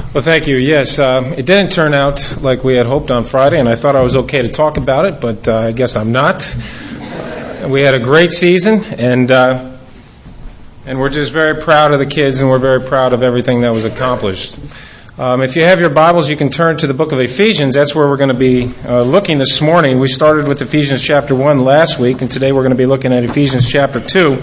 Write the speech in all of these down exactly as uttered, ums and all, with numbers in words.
Well, thank you. Yes, uh, it didn't turn out like we had hoped on Friday, and I thought I was okay to talk about it, but uh, I guess I'm not. We had a great season, and uh, and we're just very proud of the kids, and we're very proud of everything that was accomplished. Um, if you have your Bibles, you can turn to the book of Ephesians. That's where we're going to be uh, looking this morning. We started with Ephesians chapter one last week, and today we're going to be looking at Ephesians chapter two.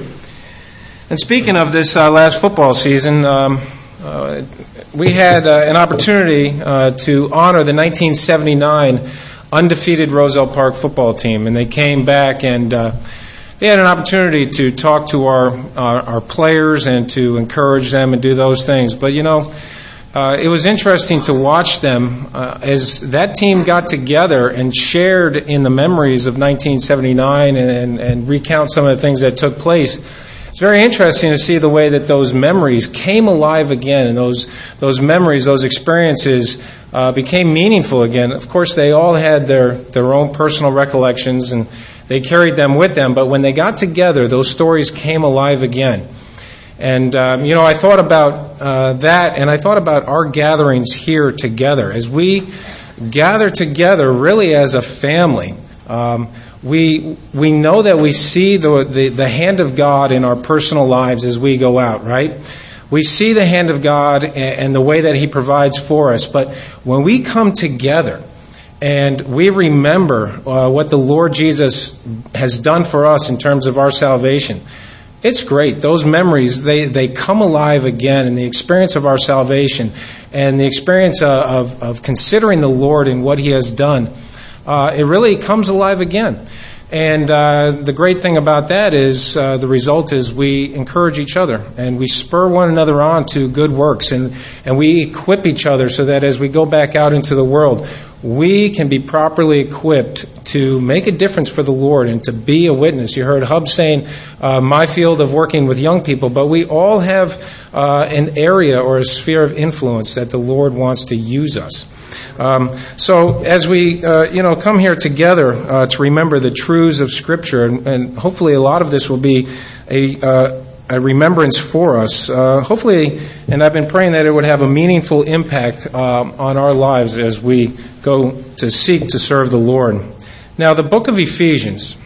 And speaking of this uh, last football season, um, uh, we had uh, an opportunity uh, to honor the nineteen seventy-nine undefeated Roselle Park football team, and they came back and uh, they had an opportunity to talk to our, our our players and to encourage them and do those things. But you know, uh, it was interesting to watch them uh, as that team got together and shared in the memories of nineteen seventy-nine and, and, and recount some of the things that took place. It's very interesting to see the way that those memories came alive again, and those those memories, those experiences uh, became meaningful again. Of course, they all had their, their own personal recollections, and they carried them with them. But when they got together, those stories came alive again. And, um, you know, I thought about uh, that, and I thought about our gatherings here together. As we gather together really as a family, um We we know that we see the, the the hand of God in our personal lives as we go out, right? We see the hand of God and, and the way that He provides for us. But when we come together and we remember uh, what the Lord Jesus has done for us in terms of our salvation, it's great. Those memories, they, they come alive again, and the experience of our salvation and the experience of, of, of considering the Lord and what He has done, Uh, it really comes alive again. And uh, the great thing about that is uh, the result is we encourage each other and we spur one another on to good works, and, and we equip each other so that as we go back out into the world, we can be properly equipped to make a difference for the Lord and to be a witness. You heard Hub saying, uh, my field of working with young people, but we all have uh, an area or a sphere of influence that the Lord wants to use us. Um, so as we, uh, you know, come here together uh, to remember the truths of Scripture, and, and hopefully a lot of this will be a, uh, a remembrance for us. Uh, hopefully, and I've been praying that it would have a meaningful impact um, on our lives as we go to seek to serve the Lord. Now, the book of Ephesians.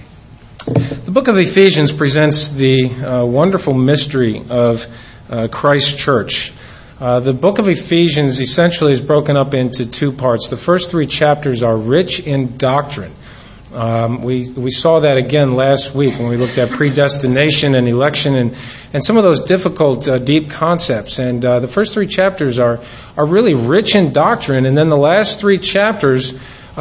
The book of Ephesians presents the uh, wonderful mystery of uh, Christ's church. Uh, the book of Ephesians essentially is broken up into two parts. The first three chapters are rich in doctrine. Um, we we saw that again last week when we looked at predestination and election and, and some of those difficult, uh, deep concepts. And uh, the first three chapters are, are really rich in doctrine. And then the last three chapters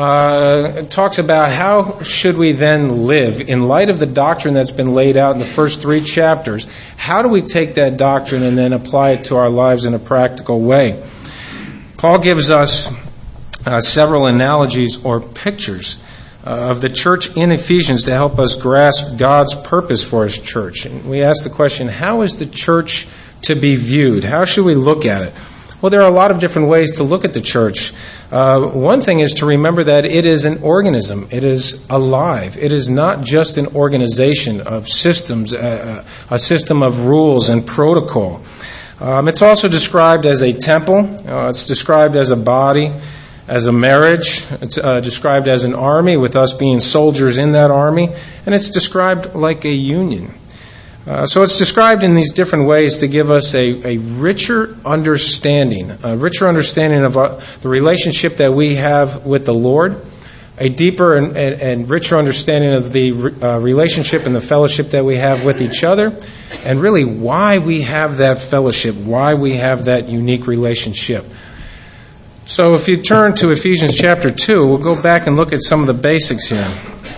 uh, talks about how should we then live in light of the doctrine that's been laid out in the first three chapters. How do we take that doctrine and then apply it to our lives in a practical way? Paul gives us uh, several analogies or pictures uh, of the church in Ephesians to help us grasp God's purpose for His church. And we ask the question, how is the church to be viewed? How should we look at it? Well, there are a lot of different ways to look at the church. Uh, one thing is to remember that it is an organism. It is alive. It is not just an organization of systems, uh, a system of rules and protocol. Um, it's also described as a temple. Uh, it's described as a body, as a marriage. It's uh, described as an army, with us being soldiers in that army. And it's described like a union. Uh, so it's described in these different ways to give us a, a richer understanding, a richer understanding of our, the relationship that we have with the Lord, a deeper and, and, and richer understanding of the uh, relationship and the fellowship that we have with each other, and really why we have that fellowship, why we have that unique relationship. So if you turn to Ephesians chapter two, we'll go back and look at some of the basics here.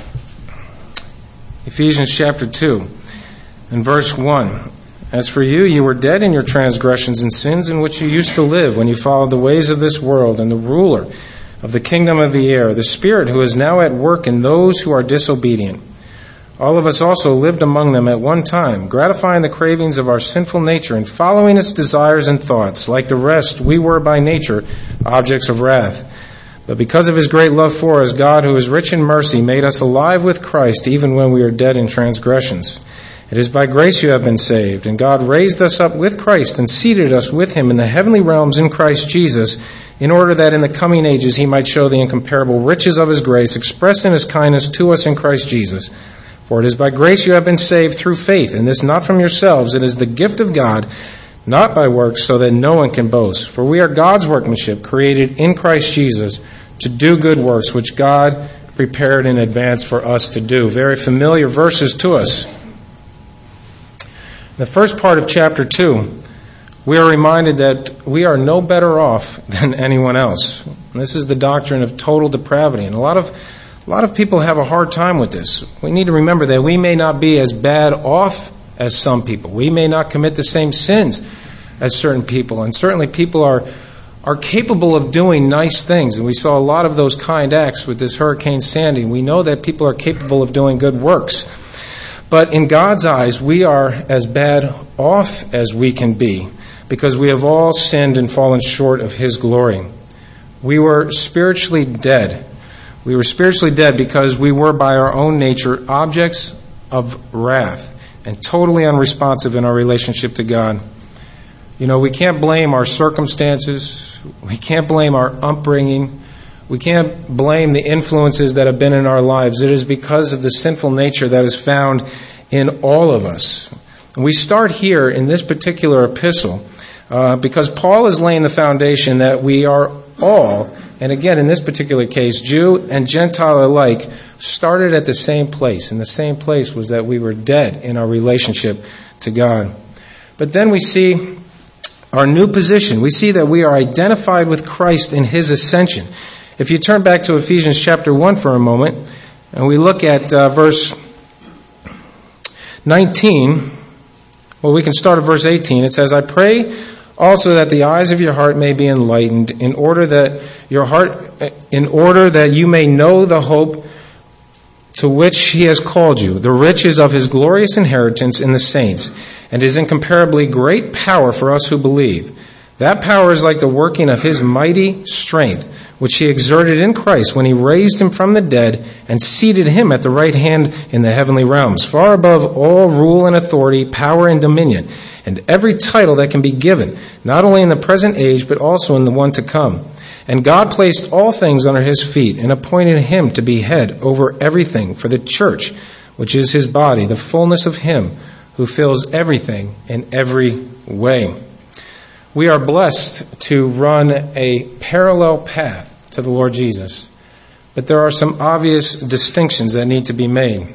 Ephesians chapter two. In verse one, as for you, you were dead in your transgressions and sins in which you used to live when you followed the ways of this world and the ruler of the kingdom of the air, the Spirit who is now at work in those who are disobedient. All of us also lived among them at one time, gratifying the cravings of our sinful nature and following its desires and thoughts. Like the rest, we were by nature objects of wrath. But because of His great love for us, God, who is rich in mercy, made us alive with Christ even when we were dead in transgressions. It is by grace you have been saved, and God raised us up with Christ and seated us with him in the heavenly realms in Christ Jesus, in order that in the coming ages he might show the incomparable riches of his grace expressed in his kindness to us in Christ Jesus. For it is by grace you have been saved through faith, and this not from yourselves. It is the gift of God, not by works, so that no one can boast. For we are God's workmanship, created in Christ Jesus to do good works, which God prepared in advance for us to do. Very familiar verses to us. In the first part of chapter two, we are reminded that we are no better off than anyone else. And this is the doctrine of total depravity. And a lot of a lot of people have a hard time with this. We need to remember that we may not be as bad off as some people. We may not commit the same sins as certain people. And certainly people are are capable of doing nice things. And we saw a lot of those kind acts with this Hurricane Sandy. We know that people are capable of doing good works. But in God's eyes, we are as bad off as we can be, because we have all sinned and fallen short of his glory. We were spiritually dead. We were spiritually dead because we were by our own nature objects of wrath and totally unresponsive in our relationship to God. You know, we can't blame our circumstances. We can't blame our upbringing. We can't blame the influences that have been in our lives. It is because of the sinful nature that is found in all of us. And we start here in this particular epistle uh, because Paul is laying the foundation that we are all, and again in this particular case, Jew and Gentile alike, started at the same place. And the same place was that we were dead in our relationship to God. But then we see our new position. We see that we are identified with Christ in his ascension. If you turn back to Ephesians chapter one for a moment, and we look at uh, verse nineteen, well, we can start at verse eighteen. It says, I pray also that the eyes of your heart may be enlightened, in order that your heart, in order that you may know the hope to which he has called you, the riches of his glorious inheritance in the saints, and his incomparably great power for us who believe. That power is like the working of his mighty strength, which he exerted in Christ when he raised him from the dead and seated him at the right hand in the heavenly realms, far above all rule and authority, power and dominion, and every title that can be given, not only in the present age, but also in the one to come. And God placed all things under his feet and appointed him to be head over everything for the church, which is his body, the fullness of him who fills everything in every way. We are blessed to run a parallel path to the Lord Jesus, but there are some obvious distinctions that need to be made.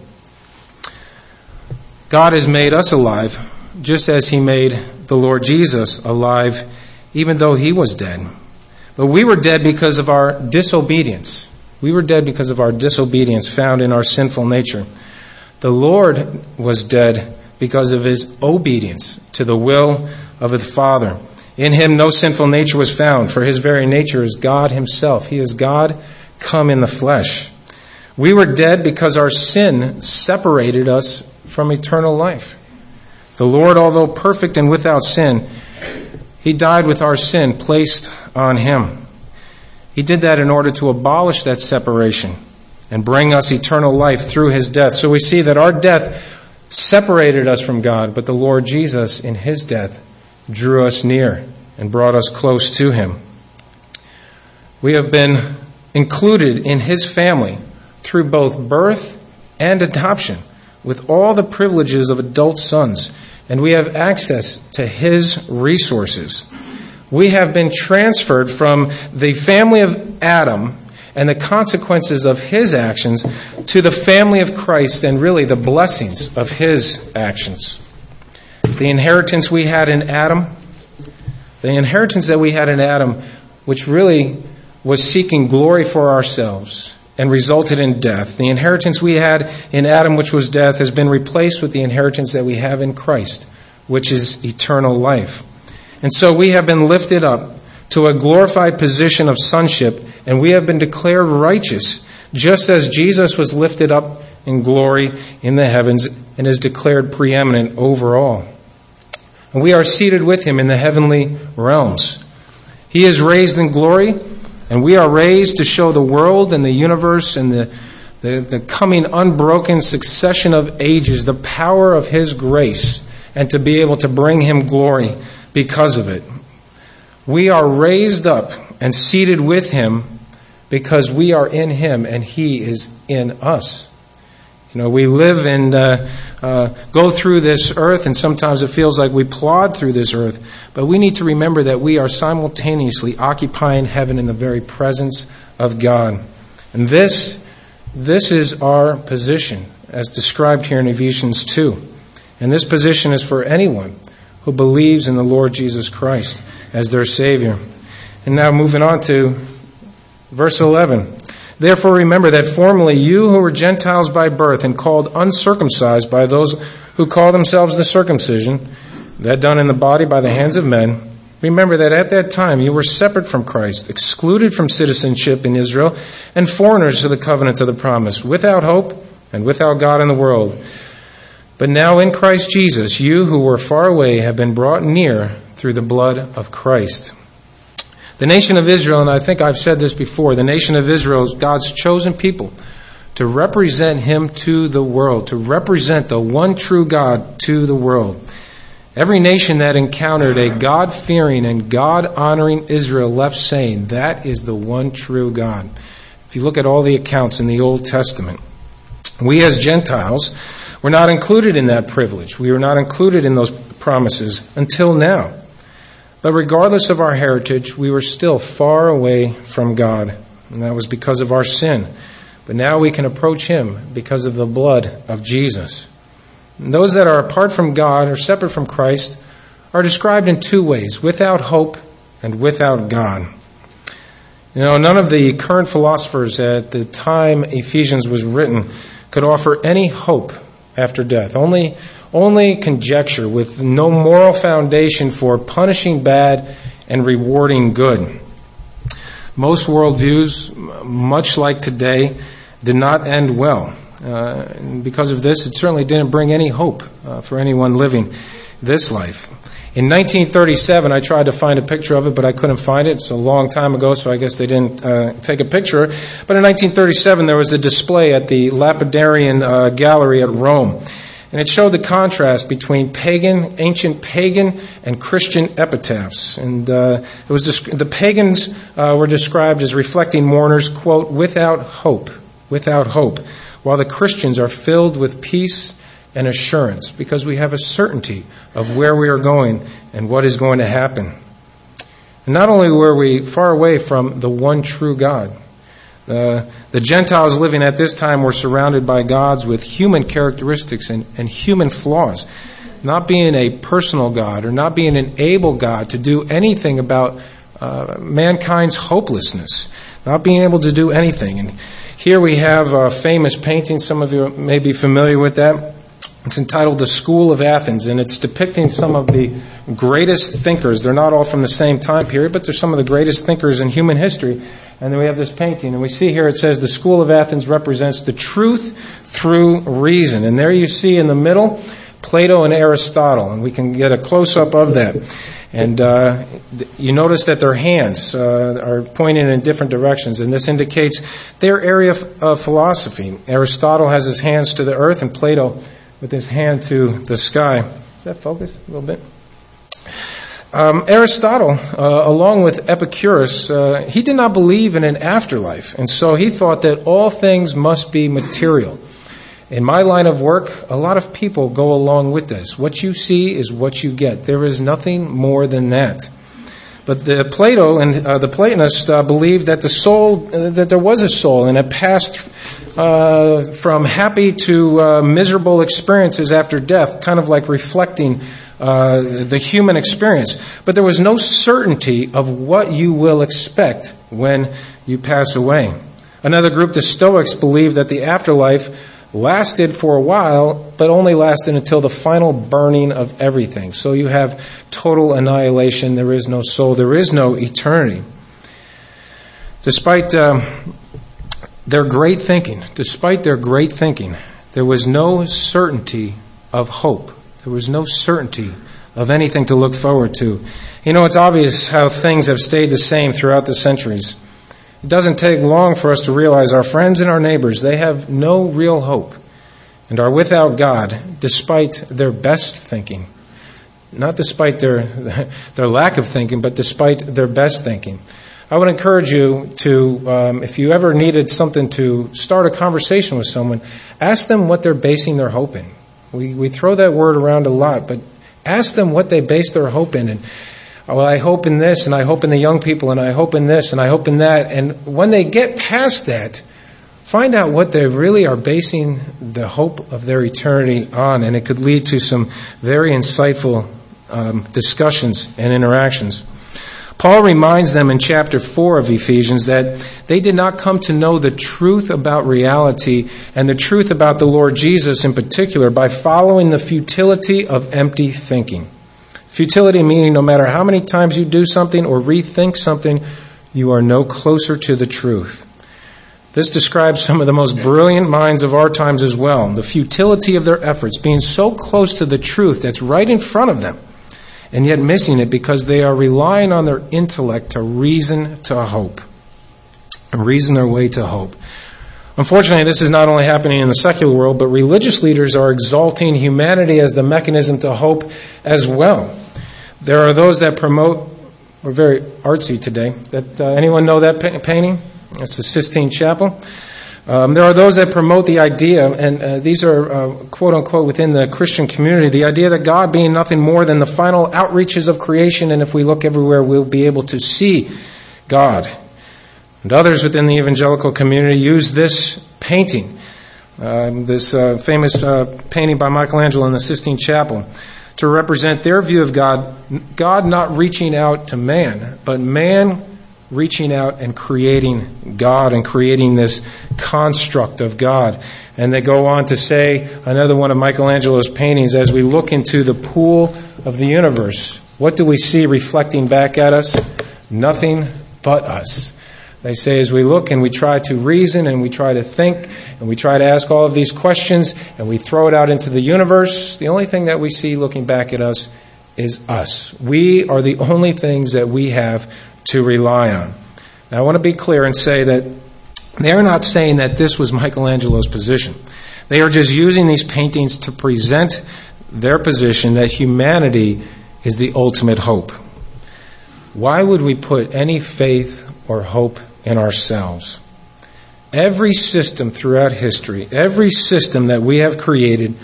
God has made us alive just as he made the Lord Jesus alive, even though he was dead. But we were dead because of our disobedience. We were dead because of our disobedience found in our sinful nature. The Lord was dead because of his obedience to the will of the Father. In him no sinful nature was found, for his very nature is God himself. He is God come in the flesh. We were dead because our sin separated us from eternal life. The Lord, although perfect and without sin, he died with our sin placed on him. He did that in order to abolish that separation and bring us eternal life through his death. So we see that our death separated us from God, but the Lord Jesus in his death drew us near and brought us close to him. We have been included in his family through both birth and adoption, with all the privileges of adult sons, and we have access to his resources. We have been transferred from the family of Adam and the consequences of his actions to the family of Christ and really the blessings of his actions. The inheritance we had in Adam, the inheritance that we had in Adam, which really was seeking glory for ourselves and resulted in death. The inheritance we had in Adam, which was death, has been replaced with the inheritance that we have in Christ, which is eternal life. And so we have been lifted up to a glorified position of sonship, and we have been declared righteous, just as Jesus was lifted up in glory in the heavens and is declared preeminent over all. And we are seated with him in the heavenly realms. He is raised in glory, and we are raised to show the world and the universe and the, the, the coming unbroken succession of ages, the power of His grace, and to be able to bring Him glory because of it. We are raised up and seated with Him because we are in Him and He is in us. You know, we live and uh, uh, go through this earth, and sometimes it feels like we plod through this earth. But we need to remember that we are simultaneously occupying heaven in the very presence of God. And this, this is our position, as described here in Ephesians two. And this position is for anyone who believes in the Lord Jesus Christ as their Savior. And now moving on to verse eleven. Therefore remember that formerly you who were Gentiles by birth and called uncircumcised by those who call themselves the circumcision, that done in the body by the hands of men, remember that at that time you were separate from Christ, excluded from citizenship in Israel, and foreigners to the covenants of the promise, without hope and without God in the world. But now in Christ Jesus, you who were far away have been brought near through the blood of Christ. The nation of Israel, and I think I've said this before, the nation of Israel is God's chosen people to represent Him to the world, to represent the one true God to the world. Every nation that encountered a God-fearing and God-honoring Israel left saying, that is the one true God. If you look at all the accounts in the Old Testament, we as Gentiles were not included in that privilege. We were not included in those promises until now. But regardless of our heritage, we were still far away from God, and that was because of our sin. But now we can approach Him because of the blood of Jesus. And those that are apart from God or separate from Christ are described in two ways, without hope and without God. You know, none of the current philosophers at the time Ephesians was written could offer any hope after death. Only Only conjecture with no moral foundation for punishing bad and rewarding good. Most worldviews, much like today, did not end well. Uh, and because of this, it certainly didn't bring any hope uh, for anyone living this life. In nineteen thirty-seven, I tried to find a picture of it, but I couldn't find it. It's a long time ago, so I guess they didn't uh, take a picture. But in nineteen thirty-seven, there was a display at the Lapidarian uh, Gallery at Rome. And it showed the contrast between pagan, ancient pagan, and Christian epitaphs. And uh, it was desc- the pagans uh, were described as reflecting mourners, quote, without hope, without hope, while the Christians are filled with peace and assurance because we have a certainty of where we are going and what is going to happen. And not only were we far away from the one true God, Uh, the Gentiles living at this time were surrounded by gods with human characteristics and, and human flaws. Not being a personal God or not being an able God to do anything about uh, mankind's hopelessness. Not being able to do anything. And here we have a famous painting. Some of you may be familiar with that. It's entitled The School of Athens, and it's depicting some of the greatest thinkers. They're not all from the same time period, but they're some of the greatest thinkers in human history. And then we have this painting, and we see here it says the School of Athens represents the truth through reason. And there you see in the middle Plato and Aristotle, and we can get a close-up of that. And uh, you notice that their hands uh, are pointing in different directions, and this indicates their area of, of philosophy. Aristotle has his hands to the earth, and Plato with his hand to the sky. Does that focus a little bit? Um, Aristotle, uh, along with Epicurus, uh, he did not believe in an afterlife, and so he thought that all things must be material. In my line of work, a lot of people go along with this. What you see is what you get. There is nothing more than that. But the Plato and uh, the Platonists uh, believed that the soul, uh, that there was a soul, and it passed uh, from happy to uh, miserable experiences after death, kind of like reflecting uh, the human experience. But there was no certainty of what you will expect when you pass away. Another group, the Stoics, believed that the afterlife lasted for a while, but only lasted until the final burning of everything. So you have total annihilation. There is no soul. There is no eternity. Despite um, their great thinking, despite their great thinking, there was no certainty of hope. There was no certainty of anything to look forward to. You know, it's obvious how things have stayed the same throughout the centuries. It doesn't take long for us to realize our friends and our neighbors, they have no real hope and are without God despite their best thinking. Not despite their their lack of thinking, but despite their best thinking. I would encourage you to, um, if you ever needed something to start a conversation with someone, ask them what they're basing their hope in. We we throw that word around a lot, but ask them what they base their hope in. And, well, I hope in this, and I hope in the young people, and I hope in this, and I hope in that. And when they get past that, find out what they really are basing the hope of their eternity on, and it could lead to some very insightful um, discussions and interactions. Paul reminds them in chapter four of Ephesians that they did not come to know the truth about reality and the truth about the Lord Jesus in particular by following the futility of empty thinking. Futility meaning no matter how many times you do something or rethink something, you are no closer to the truth. This describes some of the most brilliant minds of our times as well. The futility of their efforts, being so close to the truth that's right in front of them, and yet missing it because they are relying on their intellect to reason to hope, and reason their way to hope. Unfortunately, this is not only happening in the secular world, but religious leaders are exalting humanity as the mechanism to hope as well. There are those that promote, we're very artsy today, that uh, anyone know that pa- painting? It's the Sistine Chapel. Um, there are those that promote the idea, and uh, these are uh, quote-unquote within the Christian community, the idea that God being nothing more than the final outreaches of creation, and if we look everywhere, we'll be able to see God. And others within the evangelical community use this painting, uh, this uh, famous uh, painting by Michelangelo in the Sistine Chapel, to represent their view of God, God not reaching out to man, but man reaching out and creating God and creating this construct of God. And they go on to say, another one of Michelangelo's paintings, as we look into the pool of the universe, what do we see reflecting back at us? Nothing but us. They say as we look and we try to reason and we try to think and we try to ask all of these questions and we throw it out into the universe, the only thing that we see looking back at us is us. We are the only things that we have to rely on. Now I want to be clear and say that they are not saying that this was Michelangelo's position. They are just using these paintings to present their position that humanity is the ultimate hope. Why would we put any faith or hope in ourselves? Every system throughout history, every system that we have created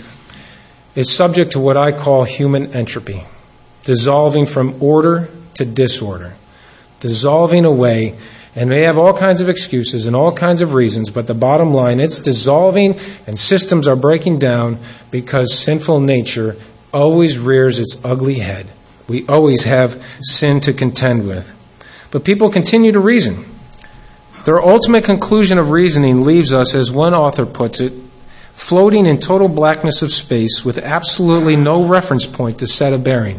is subject to what I call human entropy, dissolving from order to disorder, dissolving away, and they have all kinds of excuses and all kinds of reasons, but the bottom line, it's dissolving and systems are breaking down because sinful nature always rears its ugly head. We always have sin to contend with. But people continue to reason. Their ultimate conclusion of reasoning leaves us, as one author puts it, floating in total blackness of space with absolutely no reference point to set a bearing.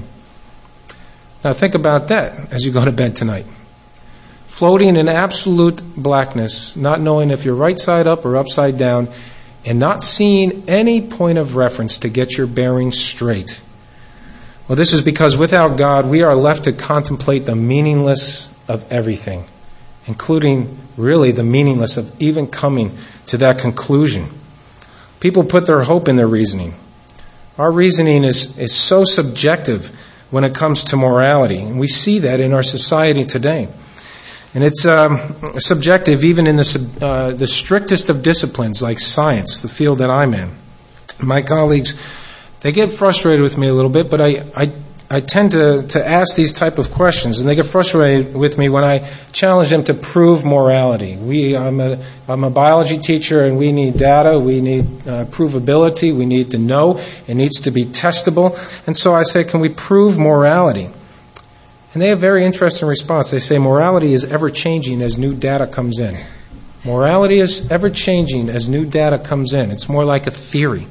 Now think about that as you go to bed tonight. Floating in absolute blackness, not knowing if you're right side up or upside down, and not seeing any point of reference to get your bearings straight. Well, this is because without God, we are left to contemplate the meaningless of everything, including really the meaningless of even coming to that conclusion. People put their hope in their reasoning. Our reasoning is, is so subjective when it comes to morality, and we see that in our society today. And it's um, subjective even in the, uh, the strictest of disciplines like science, the field that I'm in. My colleagues, they get frustrated with me a little bit, but I, I I tend to, to ask these type of questions, and they get frustrated with me when I challenge them to prove morality. We, I'm a, I'm a biology teacher, and we need data, we need uh, provability, we need to know, it needs to be testable. And so I say, can we prove morality? And they have a very interesting response. They say morality is ever-changing as new data comes in. Morality is ever-changing as new data comes in. It's more like a theory.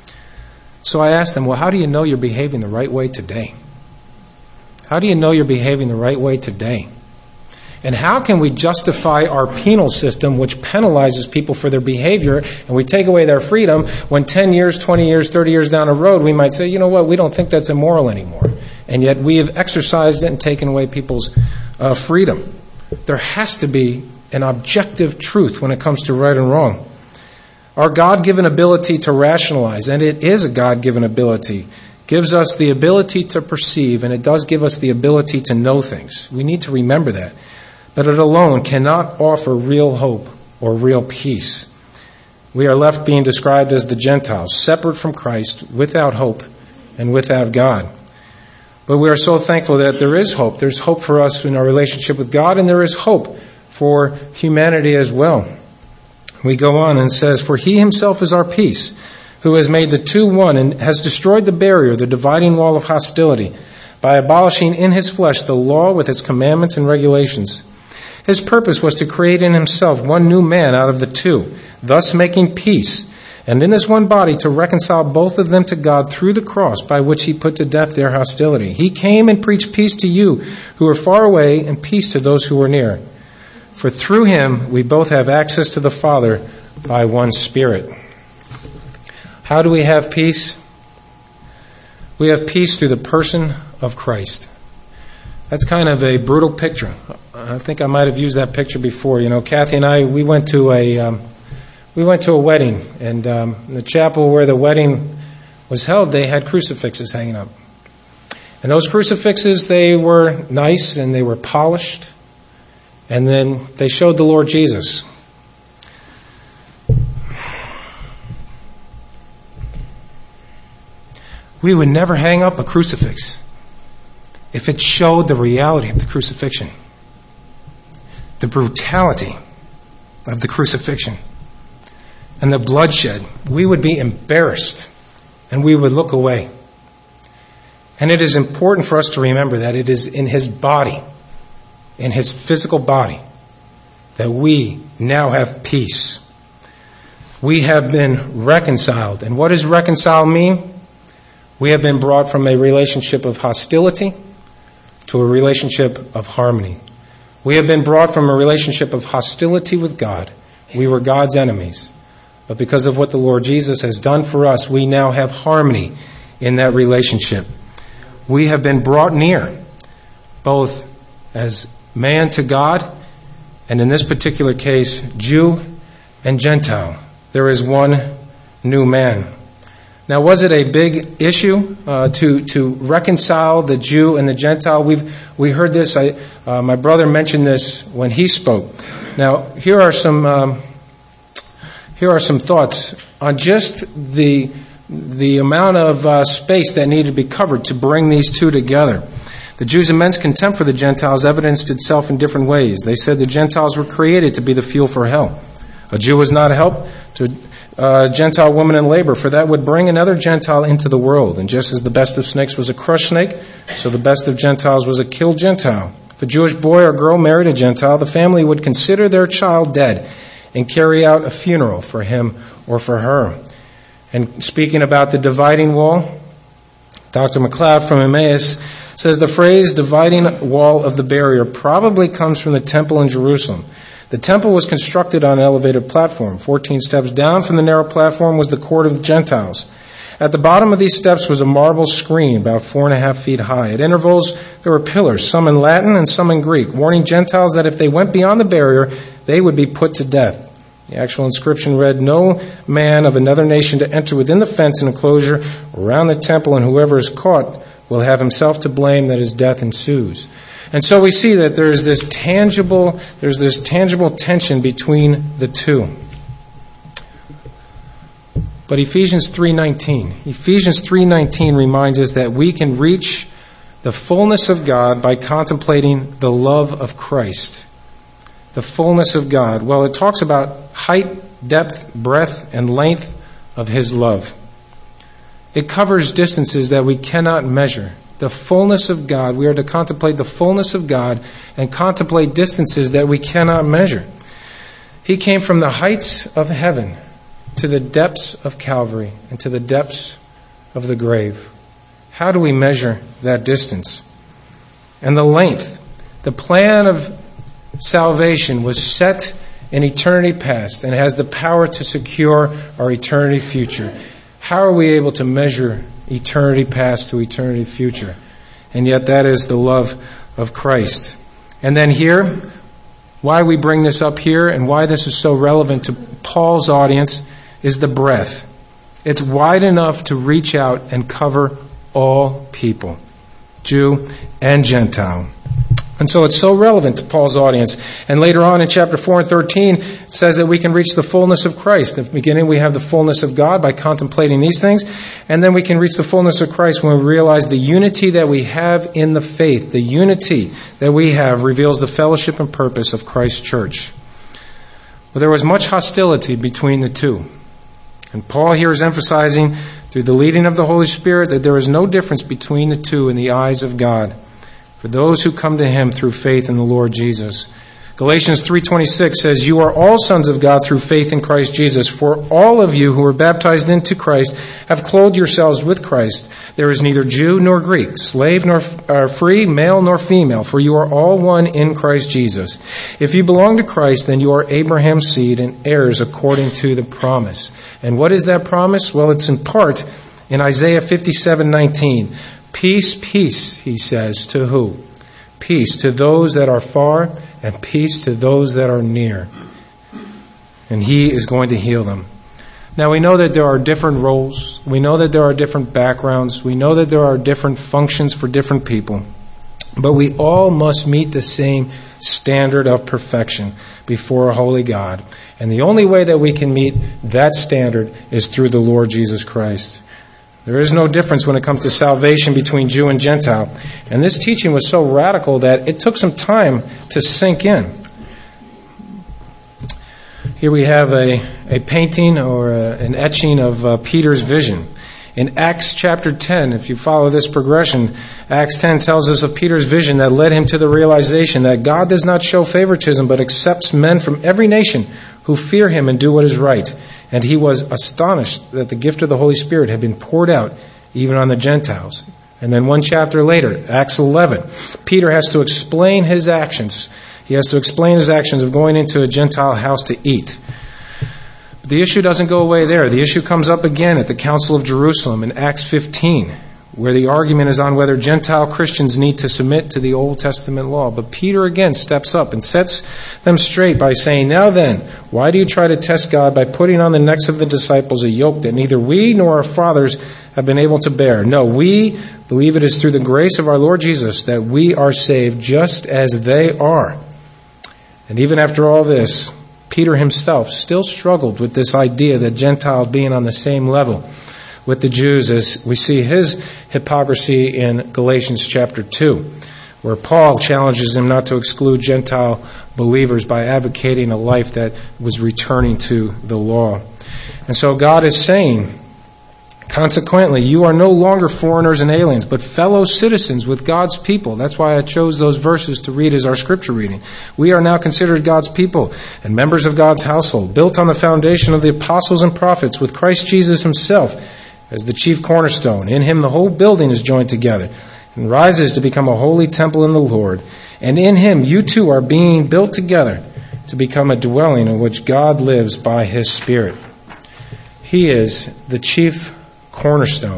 So I ask them, well, how do you know you're behaving the right way today? How do you know you're behaving the right way today? And how can we justify our penal system, which penalizes people for their behavior, and we take away their freedom, when ten years, twenty years, thirty years down the road, we might say, you know what, we don't think that's immoral anymore. And yet we have exercised it and taken away people's uh, freedom. There has to be an objective truth when it comes to right and wrong. Our God-given ability to rationalize, and it is a God-given ability, gives us the ability to perceive, and it does give us the ability to know things. We need to remember that. But it alone cannot offer real hope or real peace. We are left being described as the Gentiles, separate from Christ, without hope, and without God. But we are so thankful that there is hope. There's hope for us in our relationship with God, and there is hope for humanity as well. We go on and says, "For he himself is our peace, who has made the two one and has destroyed the barrier, the dividing wall of hostility, by abolishing in his flesh the law with its commandments and regulations. His purpose was to create in himself one new man out of the two, thus making peace, and in this one body to reconcile both of them to God through the cross, by which he put to death their hostility. He came and preached peace to you who are far away, and peace to those who are near. For through him we both have access to the Father by one Spirit." How do we have peace? We have peace through the person of Christ. That's kind of a brutal picture. I think I might have used that picture before. You know, Kathy and I, we went to a um, we went to a wedding, and um, in the chapel where the wedding was held, they had crucifixes hanging up. And those crucifixes, they were nice and they were polished, and then they showed the Lord Jesus. We would never hang up a crucifix if it showed the reality of the crucifixion, the brutality of the crucifixion, and the bloodshed. We would be embarrassed and we would look away. And it is important for us to remember that it is in his body, in his physical body, that we now have peace. We have been reconciled. And what does reconcile mean? We have been brought from a relationship of hostility to a relationship of harmony. We have been brought from a relationship of hostility with God. We were God's enemies. But because of what the Lord Jesus has done for us, we now have harmony in that relationship. We have been brought near, both as man to God, and in this particular case, Jew and Gentile. There is one new man. Now, was it a big issue uh, to to reconcile the Jew and the Gentile? We've we heard this. I, uh, my brother mentioned this when he spoke. Now, here are some um, here are some thoughts on just the the amount of uh, space that needed to be covered to bring these two together. The Jews' immense contempt for the Gentiles evidenced itself in different ways. They said the Gentiles were created to be the fuel for hell. A Jew was not a help to a Gentile woman in labor, for that would bring another Gentile into the world. And just as the best of snakes was a crushed snake, so the best of Gentiles was a killed Gentile. If a Jewish boy or girl married a Gentile, the family would consider their child dead and carry out a funeral for him or for her. And speaking about the dividing wall, Doctor MacLeod from Emmaus says the phrase dividing wall of the barrier probably comes from the temple in Jerusalem. The temple was constructed on an elevated platform. Fourteen steps down from the narrow platform was the court of the Gentiles. At the bottom of these steps was a marble screen about four and a half feet high. At intervals, there were pillars, some in Latin and some in Greek, warning Gentiles that if they went beyond the barrier, they would be put to death. The actual inscription read, "No man of another nation to enter within the fence and enclosure around the temple, and whoever is caught will have himself to blame that his death ensues." And so we see that there's this tangible, there's this tangible tension between the two. But Ephesians three nineteen, Ephesians three nineteen reminds us that we can reach the fullness of God by contemplating the love of Christ. The fullness of God. Well, it talks about height, depth, breadth, and length of his love. It covers distances that we cannot measure. The fullness of God. We are to contemplate the fullness of God and contemplate distances that we cannot measure. He came from the heights of heaven to the depths of Calvary and to the depths of the grave. How do we measure that distance? And the length. The plan of salvation was set in eternity past and has the power to secure our eternity future. How are we able to measure eternity past to eternity future? And yet that is the love of Christ. And then here, Why we bring this up here and why this is so relevant to Paul's audience is the breadth. It's wide enough to reach out and cover all people, Jew and Gentile. And so it's so relevant to Paul's audience. And later on in chapter four and thirteen, it says that we can reach the fullness of Christ. At the beginning, we have the fullness of God by contemplating these things. And then we can reach the fullness of Christ when we realize the unity that we have in the faith. The unity that we have reveals the fellowship and purpose of Christ's church. Well, there was much hostility between the two. And Paul here is emphasizing, through the leading of the Holy Spirit, that there is no difference between the two in the eyes of God, for those who come to Him through faith in the Lord Jesus. Galatians three twenty-six says, "You are all sons of God through faith in Christ Jesus. For all of you who were baptized into Christ have clothed yourselves with Christ. There is neither Jew nor Greek, slave nor uh, free, male nor female, for you are all one in Christ Jesus. If you belong to Christ, then you are Abraham's seed and heirs according to the promise." And what is that promise? Well, it's in part in Isaiah fifty-seven nineteen. "Peace, peace," he says, to who? Peace to those that are far, and peace to those that are near. And He is going to heal them. Now, we know that there are different roles. We know that there are different backgrounds. We know that there are different functions for different people. But we all must meet the same standard of perfection before a holy God. And the only way that we can meet that standard is through the Lord Jesus Christ. There is no difference when it comes to salvation between Jew and Gentile. And this teaching was so radical that it took some time to sink in. Here we have a, a painting or a, an etching of uh, Peter's vision. In Acts chapter ten, if you follow this progression, Acts ten tells us of Peter's vision that led him to the realization that God does not show favoritism but accepts men from every nation who fear Him and do what is right. And he was astonished that the gift of the Holy Spirit had been poured out even on the Gentiles. And then one chapter later, Acts eleven, Peter has to explain his actions. He has to explain his actions of going into a Gentile house to eat. But the issue doesn't go away there. The issue comes up again at the Council of Jerusalem in Acts fifteen, where the argument is on whether Gentile Christians need to submit to the Old Testament law. But Peter again steps up and sets them straight by saying, "Now then, why do you try to test God by putting on the necks of the disciples a yoke that neither we nor our fathers have been able to bear? No, we believe it is through the grace of our Lord Jesus that we are saved just as they are." And even after all this, Peter himself still struggled with this idea that Gentiles being on the same level with the Jews, as we see his hypocrisy in Galatians chapter two, where Paul challenges him not to exclude Gentile believers by advocating a life that was returning to the law. And so God is saying, consequently, you are no longer foreigners and aliens, but fellow citizens with God's people. That's why I chose those verses to read as our scripture reading. We are now considered God's people and members of God's household, built on the foundation of the apostles and prophets, with Christ Jesus Himself as the chief cornerstone. In Him the whole building is joined together and rises to become a holy temple in the Lord. And in Him you too are being built together to become a dwelling in which God lives by His Spirit. He is the chief cornerstone,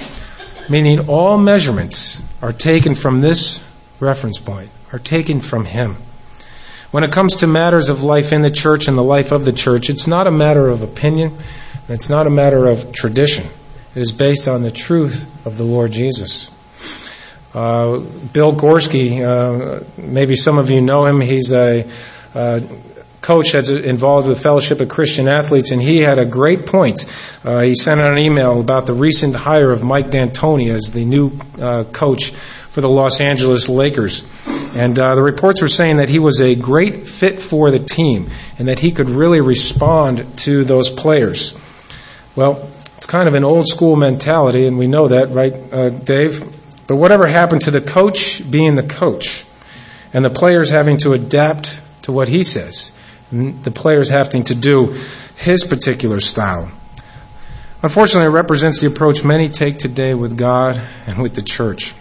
meaning all measurements are taken from this reference point, are taken from Him. When it comes to matters of life in the church and the life of the church, it's not a matter of opinion, and it's not a matter of tradition. It is based on the truth of the Lord Jesus. Uh, Bill Gorski, uh, maybe some of you know him. He's a uh, coach that's involved with Fellowship of Christian Athletes, and he had a great point. Uh, he sent out an email about the recent hire of Mike D'Antoni as the new uh, coach for the Los Angeles Lakers. And uh, the reports were saying that he was a great fit for the team and that he could really respond to those players. Well, it's kind of an old school mentality, and we know that, right, uh, Dave? But whatever happened to the coach being the coach and the players having to adapt to what he says, and the players having to do his particular style? Unfortunately, it represents the approach many take today with God and with the church,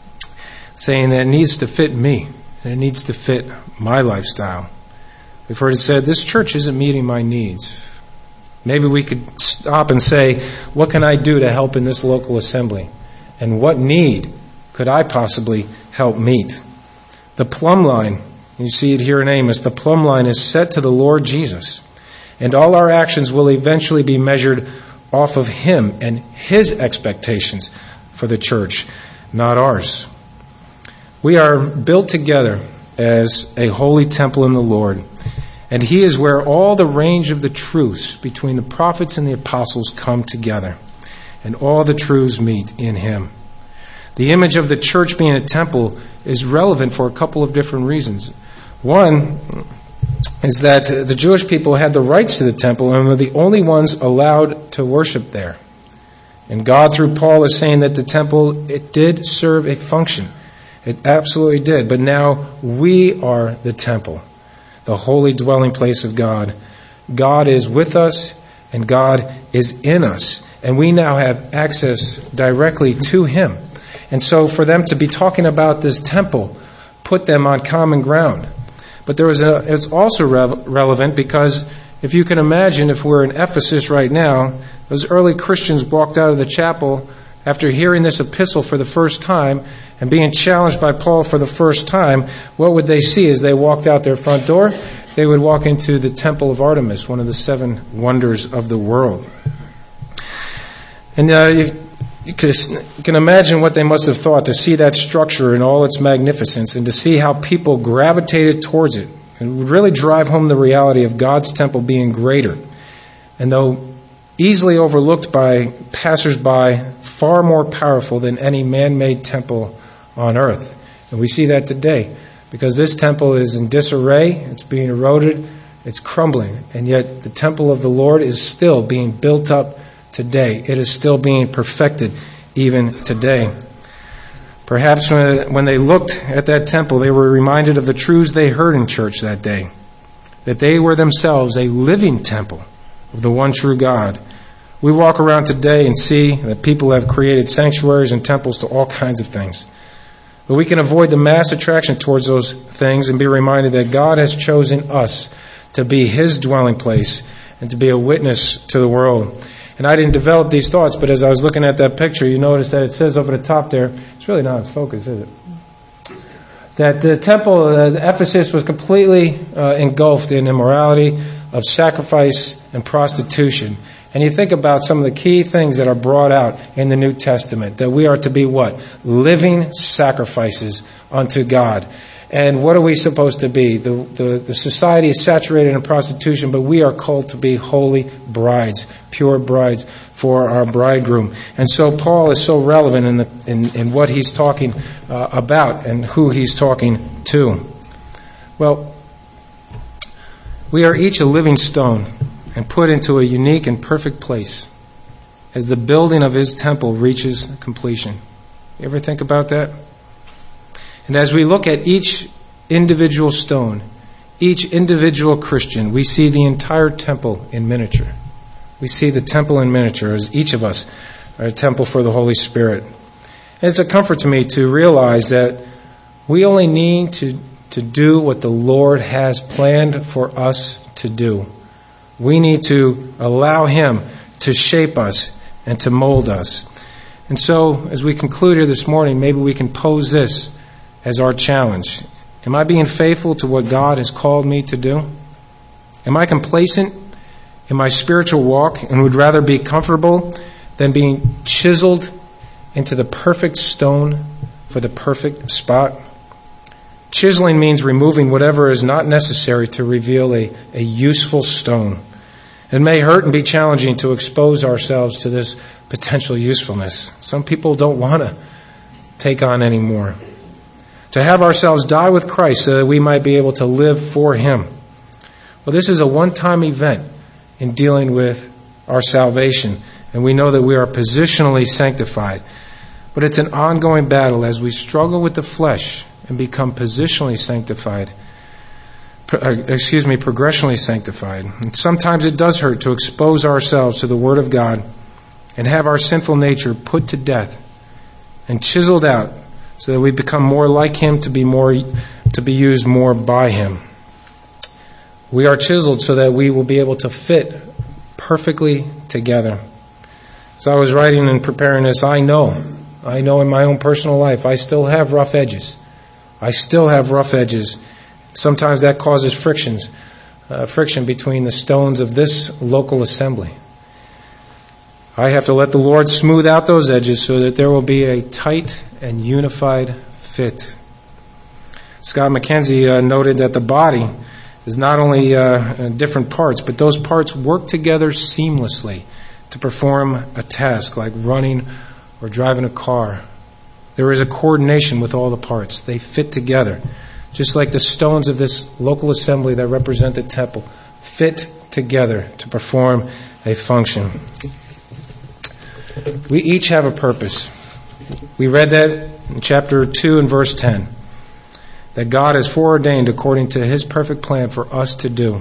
saying that it needs to fit me and it needs to fit my lifestyle. We've heard it said, this church isn't meeting my needs. Maybe we could stop and say, what can I do to help in this local assembly? And what need could I possibly help meet? The plumb line You see it here in Amos. The plumb line is set to the Lord Jesus. And all our actions will eventually be measured off of Him and His expectations for the church, not ours. We are built together as a holy temple in the Lord. And He is where all the range of the truths between the prophets and the apostles come together. And all the truths meet in Him. The image of the church being a temple is relevant for a couple of different reasons. One is that the Jewish people had the rights to the temple and were the only ones allowed to worship there. And God, through Paul, is saying that the temple, it did serve a function. It absolutely did. But now we are the temple, the holy dwelling place of God. God is with us and God is in us. And we now have access directly to Him. And so for them to be talking about this temple put them on common ground. But there was a, it's also re- relevant because if you can imagine, if we're in Ephesus right now, those early Christians walked out of the chapel after hearing this epistle for the first time and being challenged by Paul for the first time. What would they see as they walked out their front door? They would walk into the Temple of Artemis, one of the seven wonders of the world. And uh, you, you can imagine what they must have thought to see that structure in all its magnificence and to see how people gravitated towards it. It would really drive home the reality of God's temple being greater. And though easily overlooked by passers-by, far more powerful than any man-made temple on earth. And we see that today because this temple is in disarray, it's being eroded, it's crumbling, and yet the temple of the Lord is still being built up today. It is still being perfected even today. Perhaps when they looked at that temple, they were reminded of the truths they heard in church that day, that they were themselves a living temple of the one true God. We walk around today and see that people have created sanctuaries and temples to all kinds of things. But we can avoid the mass attraction towards those things and be reminded that God has chosen us to be His dwelling place and to be a witness to the world. And I didn't develop these thoughts, but as I was looking at that picture, you notice that it says over the top there, it's really not in focus, is it? That the temple, uh, Ephesus, was completely uh, engulfed in immorality of sacrifice and prostitution. And you think about some of the key things that are brought out in the New Testament, that we are to be what? Living sacrifices unto God. And what are we supposed to be? The, the, the society is saturated in prostitution, but we are called to be holy brides, pure brides for our bridegroom. And so Paul is so relevant in, the, in, in what he's talking uh, about and who he's talking to. Well, we are each a living stone and put into a unique and perfect place as the building of His temple reaches completion. You ever think about that? And as we look at each individual stone, each individual Christian, we see the entire temple in miniature. We see the temple in miniature as each of us are a temple for the Holy Spirit. And it's a comfort to me to realize that we only need to, to do what the Lord has planned for us to do. We need to allow Him to shape us and to mold us. And so, as we conclude here this morning, maybe we can pose this as our challenge. Am I being faithful to what God has called me to do? Am I complacent in my spiritual walk and would rather be comfortable than being chiseled into the perfect stone for the perfect spot? Chiseling means removing whatever is not necessary to reveal a, a useful stone. It may hurt and be challenging to expose ourselves to this potential usefulness. Some people don't want to take on any more. To have ourselves die with Christ so that we might be able to live for Him. Well, this is a one-time event in dealing with our salvation, and we know that we are positionally sanctified. But it's an ongoing battle as we struggle with the flesh and become positionally sanctified. Excuse me, progressionally sanctified. And sometimes it does hurt to expose ourselves to the Word of God and have our sinful nature put to death and chiseled out so that we become more like Him, to be more, to be used more by Him. We are chiseled so that we will be able to fit perfectly together. As I was writing and preparing this, I know, I know in my own personal life, I still have rough edges. I still have rough edges Sometimes that causes frictions, uh, friction between the stones of this local assembly. I have to let the Lord smooth out those edges so that there will be a tight and unified fit. Scott McKenzie uh, noted that the body is not only uh, different parts, but those parts work together seamlessly to perform a task like running or driving a car. There is a coordination with all the parts. They fit together, just like the stones of this local assembly that represent the temple fit together to perform a function. We each have a purpose. We read that in chapter two and verse ten, that God has foreordained according to His perfect plan for us to do.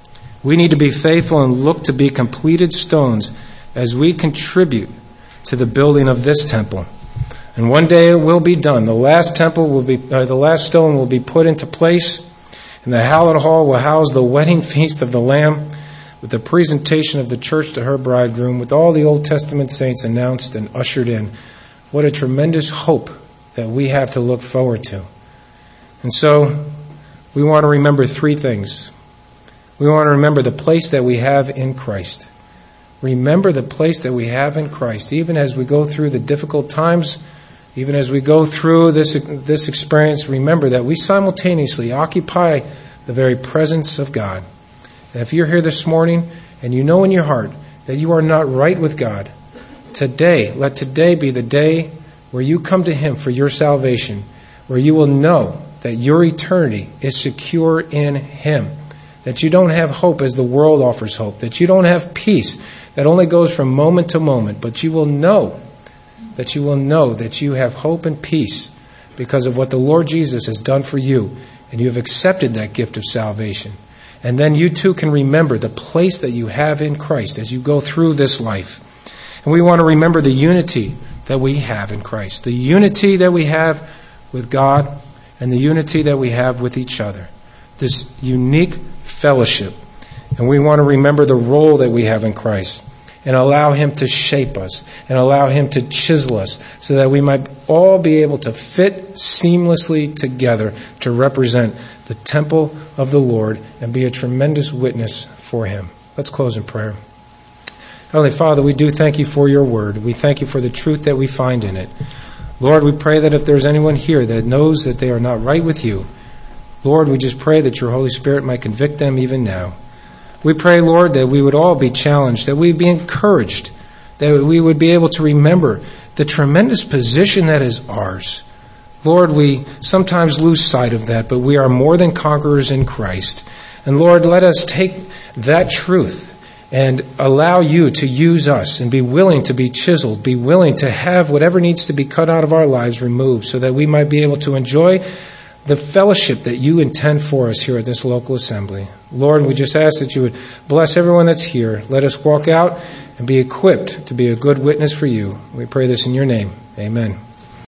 We need to be faithful and look to be completed stones as we contribute to the building of this temple. And one day it will be done. The last temple will be, uh, the last stone will be put into place, and the hallowed hall will house the wedding feast of the Lamb, with the presentation of the church to her bridegroom, with all the Old Testament saints announced and ushered in. What a tremendous hope that we have to look forward to. And so, we want to remember three things. We want to remember the place that we have in Christ. Remember the place that we have in Christ, even as we go through the difficult times, even as we go through this, this experience. Remember that we simultaneously occupy the very presence of God. And if you're here this morning and you know in your heart that you are not right with God, today, let today be the day where you come to Him for your salvation, where you will know that your eternity is secure in Him, that you don't have hope as the world offers hope, that you don't have peace that only goes from moment to moment, but you will know that you will know that you have hope and peace because of what the Lord Jesus has done for you, and you have accepted that gift of salvation. And then you too can remember the place that you have in Christ as you go through this life. And we want to remember the unity that we have in Christ, the unity that we have with God, and the unity that we have with each other. This unique fellowship. And we want to remember the role that we have in Christ and allow Him to shape us and allow Him to chisel us so that we might all be able to fit seamlessly together to represent the temple of the Lord and be a tremendous witness for Him. Let's close in prayer. Heavenly Father, we do thank You for Your word. We thank You for the truth that we find in it. Lord, we pray that if there's anyone here that knows that they are not right with You, Lord, we just pray that Your Holy Spirit might convict them even now. We pray, Lord, that we would all be challenged, that we would be encouraged, that we would be able to remember the tremendous position that is ours. Lord, we sometimes lose sight of that, but we are more than conquerors in Christ. And Lord, let us take that truth and allow You to use us and be willing to be chiseled, be willing to have whatever needs to be cut out of our lives removed so that we might be able to enjoy the fellowship that You intend for us here at this local assembly. Lord, we just ask that You would bless everyone that's here. Let us walk out and be equipped to be a good witness for You. We pray this in Your name. Amen.